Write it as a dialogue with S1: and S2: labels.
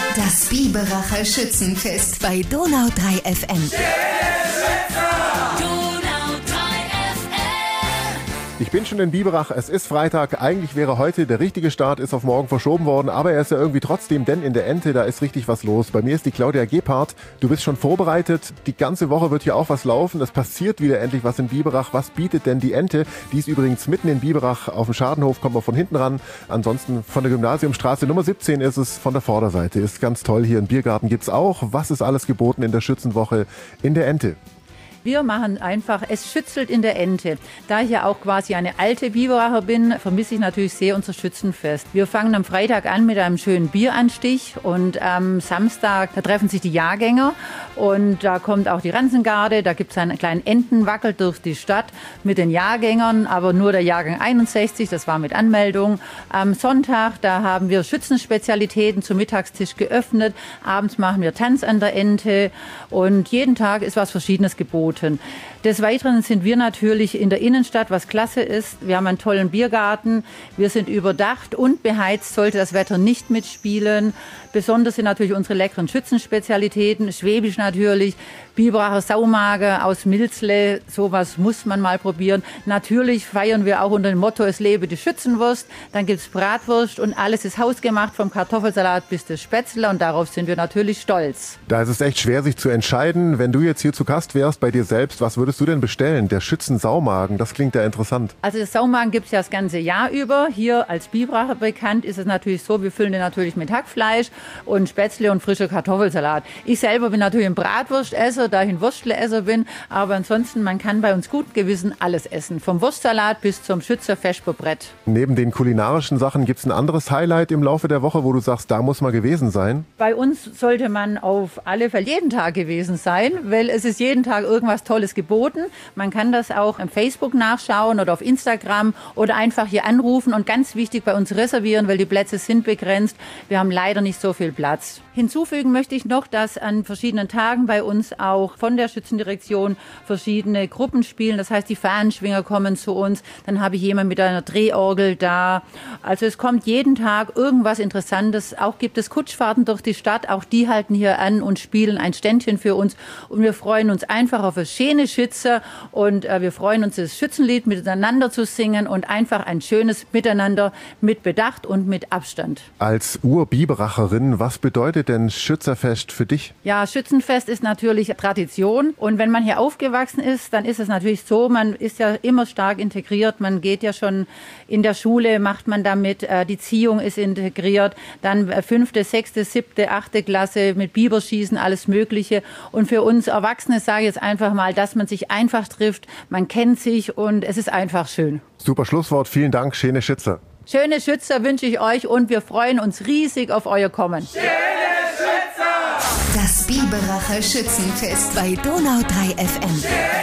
S1: Das Biberacher Schützenfest bei Donau 3 FM.
S2: Ich bin schon in Biberach, es ist Freitag, eigentlich wäre heute der richtige Start, ist auf morgen verschoben worden, aber er ist ja irgendwie trotzdem, denn in der Ente, da ist richtig was los. Bei mir ist die Claudia Gebhardt, du bist schon vorbereitet, die ganze Woche wird hier auch was laufen, es passiert wieder endlich was in Biberach. Was bietet denn die Ente? Die ist übrigens mitten in Biberach, auf dem Schadenhof, kommt man von hinten ran. Ansonsten von der Gymnasiumstraße Nummer 17 ist es von der Vorderseite, ist ganz toll hier. Einen Biergarten gibt's auch. Was ist alles geboten in der Schützenwoche in der Ente?
S3: Wir machen einfach, es schützelt in der Ente. Da ich ja auch quasi eine alte Biberacher bin, vermisse ich natürlich sehr unser Schützenfest. Wir fangen am Freitag an mit einem schönen Bieranstich und am Samstag, da treffen sich die Jahrgänger und da kommt auch die Ranzengarde, da gibt es einen kleinen Entenwackel durch die Stadt mit den Jahrgängern, aber nur der Jahrgang 61, das war mit Anmeldung. Am Sonntag, da haben wir Schützenspezialitäten zum Mittagstisch geöffnet, abends machen wir Tanz an der Ente und jeden Tag ist was Verschiedenes geboten. Des Weiteren sind wir natürlich in der Innenstadt, was klasse ist. Wir haben einen tollen Biergarten. Wir sind überdacht und beheizt, sollte das Wetter nicht mitspielen. Besonders sind natürlich unsere leckeren Schützenspezialitäten, schwäbisch natürlich, Biberacher Saumager aus Milzle, sowas muss man mal probieren. Natürlich feiern wir auch unter dem Motto, es lebe die Schützenwurst. Dann gibt's Bratwurst und alles ist hausgemacht, vom Kartoffelsalat bis das Spätzle und darauf sind wir natürlich stolz.
S2: Da ist es echt schwer, sich zu entscheiden. Wenn du jetzt hier zu Gast wärst bei dir selbst, was würdest du denn bestellen? Der Schützensaumagen, das klingt ja interessant.
S3: Also das Saumagen gibt's ja das ganze Jahr über. Hier als Biberacher bekannt ist es natürlich so, wir füllen den natürlich mit Hackfleisch und Spätzle und frischer Kartoffelsalat. Ich selber bin natürlich ein Bratwurstesser, da ich ein Würstelesser bin, aber ansonsten, man kann bei uns gut Gewissen alles essen, vom Wurstsalat bis zum Schützerfeschbrett.
S2: Neben den kulinarischen Sachen gibt's ein anderes Highlight im Laufe der Woche, wo du sagst, da muss man gewesen sein?
S3: Bei uns sollte man auf alle Fälle jeden Tag gewesen sein, weil es ist jeden Tag irgendwas Tolles geboten. Man kann das auch im Facebook nachschauen oder auf Instagram oder einfach hier anrufen und ganz wichtig bei uns reservieren, weil die Plätze sind begrenzt. Wir haben leider nicht so viel Platz. Hinzufügen möchte ich noch, dass an verschiedenen Tagen bei uns auch von der Schützendirektion verschiedene Gruppen spielen. Das heißt, die Fahnenschwinger kommen zu uns. Dann habe ich jemanden mit einer Drehorgel da. Also es kommt jeden Tag irgendwas Interessantes. Auch gibt es Kutschfahrten durch die Stadt. Auch die halten hier an und spielen ein Ständchen für uns. Und wir freuen uns einfach auf eine schöne Schütze. Und wir freuen uns, das Schützenlied miteinander zu singen und einfach ein schönes Miteinander mit Bedacht und mit Abstand.
S2: Als Ur-Biberacherin, was bedeutet denn Schützerfest für dich?
S3: Ja, Schützenfest ist natürlich Tradition. Und wenn man hier aufgewachsen ist, dann ist es natürlich so, man ist ja immer stark integriert. Man geht ja schon in der Schule, macht man damit, die Ziehung ist integriert. Dann 5., 6., 7., 8. Klasse mit Biberschießen, alles Mögliche. Und für uns Erwachsene sage ich jetzt einfach mal, dass man sich einfach trifft, man kennt sich und es ist einfach schön.
S2: Super Schlusswort, vielen Dank, schöne Schütze.
S3: Schöne Schütze wünsche ich euch und wir freuen uns riesig auf euer Kommen.
S1: Das Biberacher Schützenfest bei Donau 3 FM.